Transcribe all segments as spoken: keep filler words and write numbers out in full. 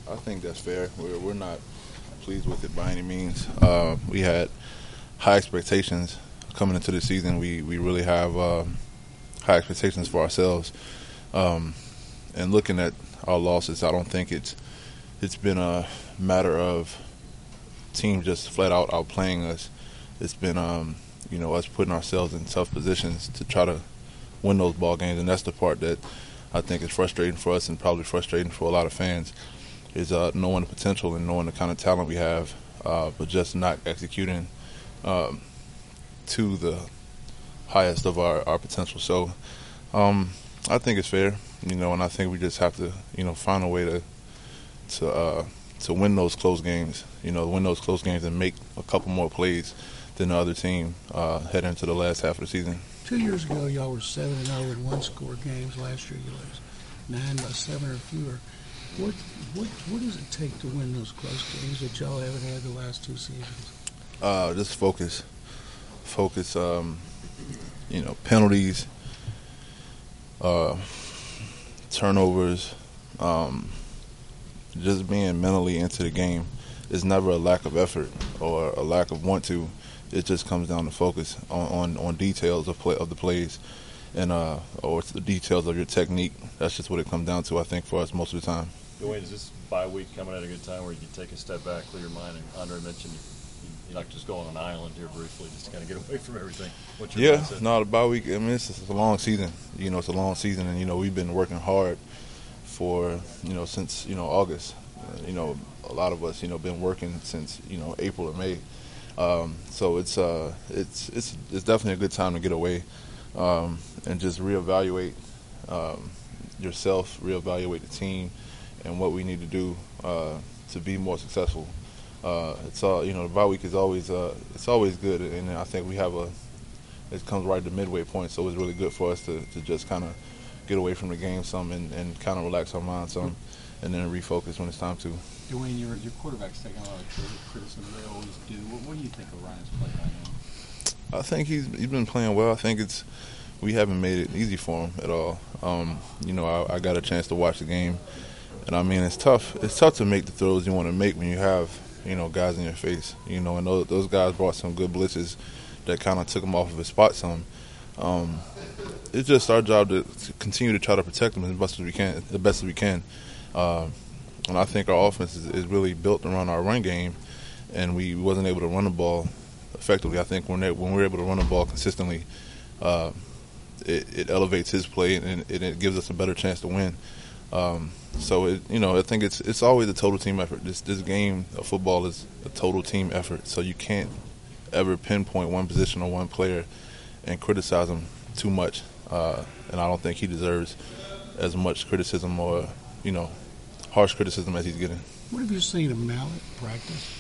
I think that's fair. We're, we're not pleased with it by any means. Uh, we had high expectations coming into the season. We, we really have uh, high expectations for ourselves. Um, and looking at our losses, I don't think it's it's been a matter of teams just flat out outplaying us. It's been um, you know us putting ourselves in tough positions to try to win those ball games, and that's the part that I think is frustrating for us and probably frustrating for a lot of fans. Is uh, knowing the potential and knowing the kind of talent we have, uh, but just not executing um, to the highest of our, our potential. So um, I think it's fair, you know, and I think we just have to, you know, find a way to to uh, to win those close games, you know, win those close games and make a couple more plays than the other team uh, head into the last half of the season. Two years ago, y'all were seven and zero in one-score games. Last year, you lost nine by seven or fewer. What what what does it take to win those close games that y'all haven't had the last two seasons? Uh, just focus, focus. Um, you know, penalties, uh, turnovers, um, just being mentally into the game. It's never a lack of effort or a lack of want to. It just comes down to focus on, on, on details of play of the plays, and uh, or it's the details of your technique. That's just what it comes down to, I think, for us most of the time. Dwayne, is this bye week coming at a good time where you can take a step back, clear your mind? And Andre mentioned you, you like to just go on an island here briefly, just to kind of get away from everything. What's your yeah, mindset? no, the bye week. I mean, it's, it's a long season. You know, it's a long season, and you know we've been working hard for you know since you know August. Uh, you know, a lot of us you know been working since you know April or May. Um, so it's uh it's it's it's definitely a good time to get away um, and just reevaluate um, yourself, reevaluate the team, and what we need to do uh, to be more successful. Uh, it's all you know. The bye week is always uh, it's always good, and I think we have a. It comes right at the midway point, so it's really good for us to, to just kind of get away from the game some and, and kind of relax our minds some, and then refocus when it's time to. Dwayne, your your quarterback's taking a lot of criticism. They always do. What, what do you think of Ryan's play right now? I think he's he's been playing well. I think it's we haven't made it easy for him at all. Um, you know, I, I got a chance to watch the game, and I mean it's tough. It's tough to make the throws you want to make when you have you know guys in your face. You know, and those, those guys brought some good blitzes that kind of took him off of his spot some. Um, it's just our job to, to continue to try to protect him as best as we can, the best as we can. Uh, and I think our offense is, is really built around our run game, and we wasn't able to run the ball effectively. I think when they, when we're able to run the ball consistently, uh, it, it elevates his play and it, it gives us a better chance to win. Um, so it, you know, I think it's it's always a total team effort. This this game of football is a total team effort. So you can't ever pinpoint one position or one player and criticize him too much. Uh, and I don't think he deserves as much criticism or you know harsh criticism as he's getting. What have you seen of Mallett practice?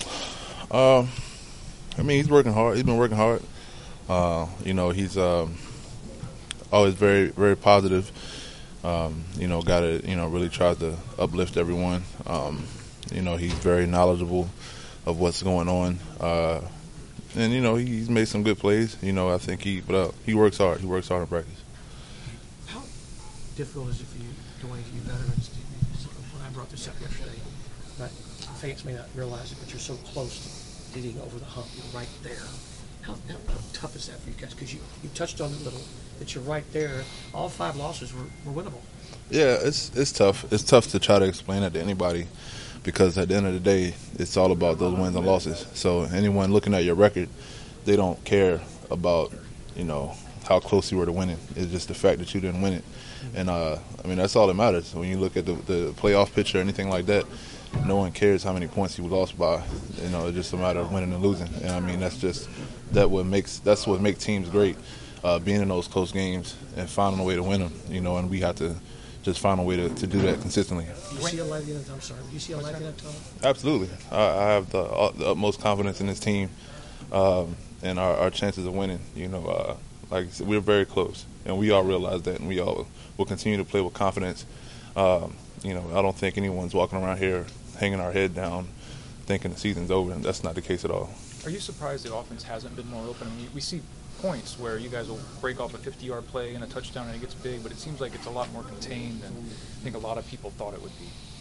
Um, I mean, he's working hard. He's been working hard. Uh, you know, he's um, always very, very positive. Um, you know, got to, you know, really tries to uplift everyone. Um, you know, he's very knowledgeable of what's going on. Uh, and, you know, he, he's made some good plays. You know, I think he, but uh, he works hard. He works hard in practice. How difficult is it for you, Dwayne, for you veterans? To, when I brought this up yesterday, but fans may not realize it, but you're so close to getting over the hump. You're right there. How, how, how tough is that for you guys? Because you, you touched on it a little, that you're right there. All five losses were, were winnable. Yeah, it's it's tough. It's tough to try to explain that to anybody because at the end of the day, it's all about those wins and losses. So anyone looking at your record, they don't care about, you know, how close you were to winning. It's just the fact that you didn't win it. And, uh, I mean, that's all that matters. When you look at the, the playoff picture or anything like that, no one cares how many points you lost by. You know, it's just a matter of winning and losing. And, I mean, that's just that what makes that's what makes teams great, uh, being in those close games and finding a way to win them, you know, and we have to just find a way to, to do that consistently. Do you see a light in it? I'm sorry. Do you see a light in it, Tom? Absolutely. I, I have the, uh, the utmost confidence in this team um, and our, our chances of winning. You know, uh, like I said, we're very close, and we all realize that, and we all will continue to play with confidence. Um, you know, I don't think anyone's walking around here hanging our head down thinking the season's over, and that's not the case at all. Are you surprised the offense hasn't been more open? I mean, we see points where you guys will break off a fifty-yard play and a touchdown and it gets big, but it seems like it's a lot more contained than I think a lot of people thought it would be.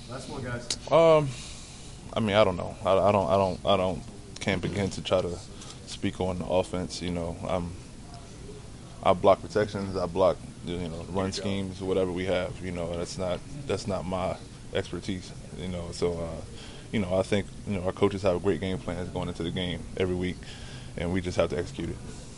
Last one, guys. Um, I mean, I don't know. I, I don't. I don't. I don't. Can't begin to try to speak on the offense. You know, I'm. I block protections. I block, you know, run schemes, whatever we have. You know, that's not that's not my expertise. You know, so uh, you know, I think you know our coaches have great game plans going into the game every week, and we just have to execute it.